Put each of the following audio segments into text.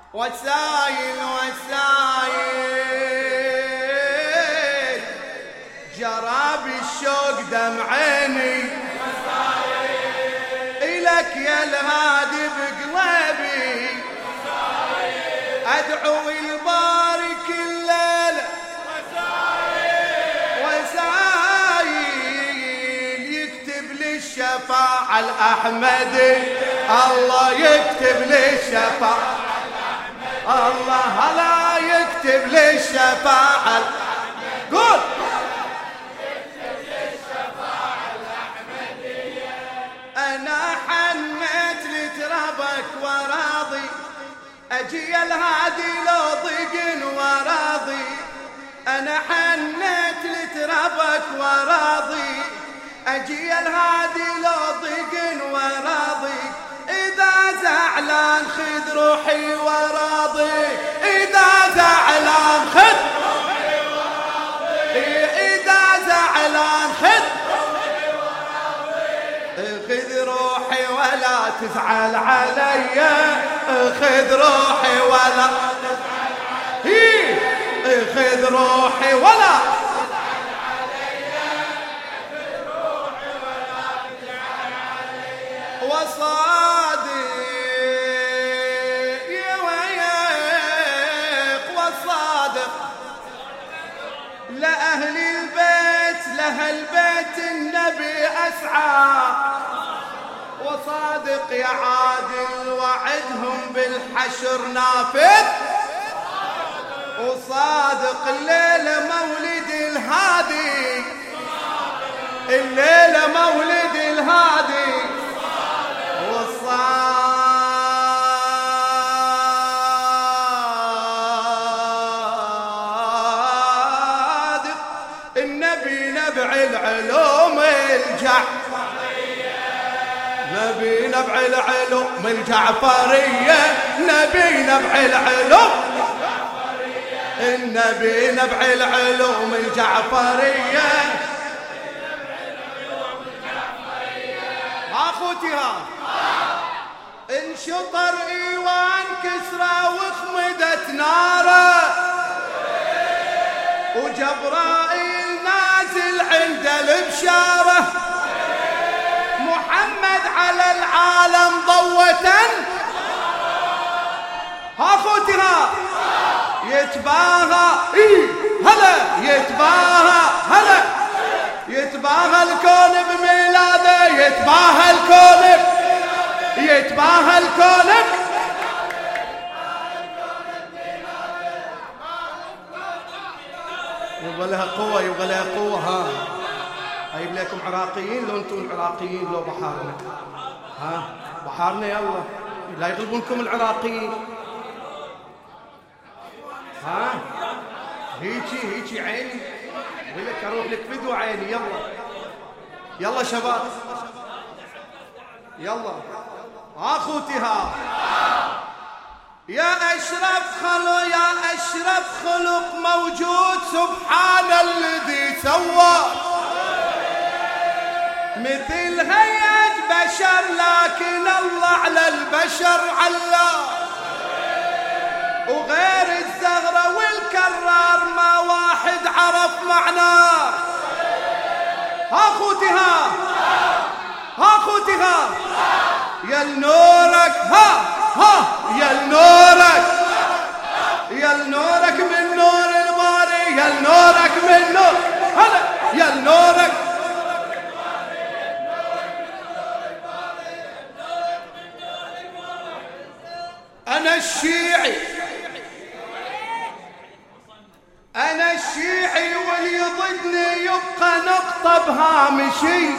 وسايل وسايل جراب الشوق دمعيني إلك يا الهادي بقلبي أدعو البارك الليلة وسايل يكتب لي الشفاعة الأحمدي الله يكتب لي الشفاعة الله لا يكتب لي الشفاعة قول يكتب لي الشفاعة الأحمدية أنا حنيت لترابك وراضي أجي الهادي لو ضيق وراضي أنا حنيت لترابك وراضي أجي الهادي لو ضيق وراضي إذا زعلان خذ روحي وراضي إذا زعلان خذ روحي وراضي إذا زعلان خذ روحي وراضي خذ روحي ولا تزعل علي خذ روحي ولا تزعل علي خذ روحي ولا وصادق يا وياك وصادق لأهل البيت لأهل بيت النبي أسعى وصادق يا عادل وعدهم بالحشر نافذ وصادق الليلة مولد الهادي الليلة مولد الهادي والصادق النبي نبع العلوم نبي نبع العلوم الجعفرية نبي نبع العلوم النبي نبع العلوم الجعفرية اخوتها انشطر ايوان كسرى وخمدت ناره وجبرائيل نازل عند البشاره محمد على العالم ضوة اخوتها يتباهى هلا يتباهى هلا يتباهى الكون بميلاده يتباهى الكون يتباهى الكون يبغى لها قوة يبغى لها قوة ها أجيب لكم عراقيين لو أنتم عراقيين لو بحارنا ها بحارنا يلا لا يغلبونكم العراقيين ها هيجي عيني ولك اروح لك فدوى عيني يلا شباب يلا اخوتها يا اشرف خلق موجود سبحان الذي سوى مثل هيئة بشر لكن الله على البشر علّى وغير الزغرة والكرار ما واحد عرف معناه اخوتها يا النورك يا النورك من نور الباري يا النورك من نور هلا يا النورك انا الشيعي واللي ضدني يبقى نقطة بهامشي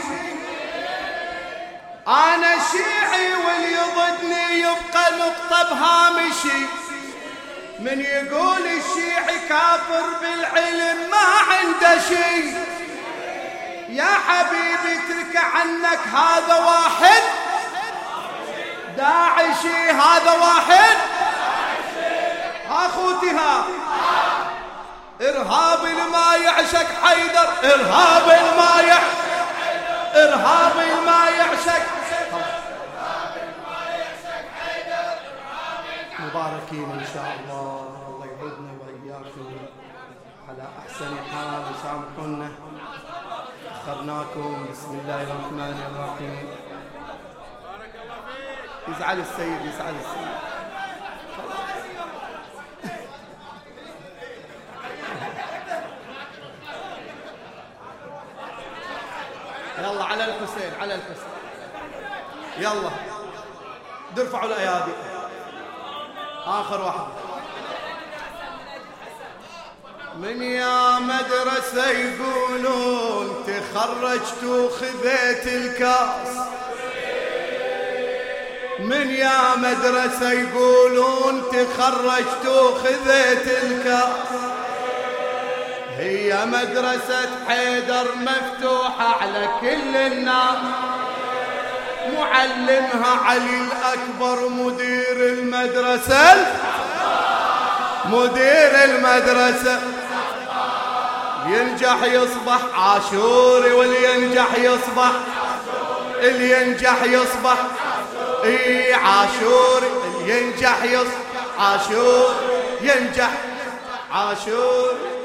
أنا شيعي واللي ضدني يبقى نقطة بهامشي من يقول الشيعي كافر بالعلم ما عنده شي يا حبيبي ترك عنك هذا واحد داعشي هذا واحد أخوتها إرهاب ما يعشق حيدر إرهاب ما يعشق مباركين إن شاء الله. الله يعودنا وإياكم على أحسن حال. سامحونا أخرناكم. بسم الله الرحمن الرحيم. يزعل السيد، يزعل السيد. يلا على الحسين، على الحسين. يلا ترفعوا الأيادي. آخر واحد. من يا مدرسة يقولون تخرجت وخذيت الكاس، من يا مدرسة يقولون تخرجت وخذيت الكاس، هي مدرسة حيدر مفتوحة على كل الناس، معلمها علي الأكبر مدير المدرسة، مدير المدرسة. ينجح يصبح عاشوري، واللي ينجح يصبح، اللي ينجح يصبح اي عاشوري، اللي ينجح يصبح عاشوري، ينجح عاشوري.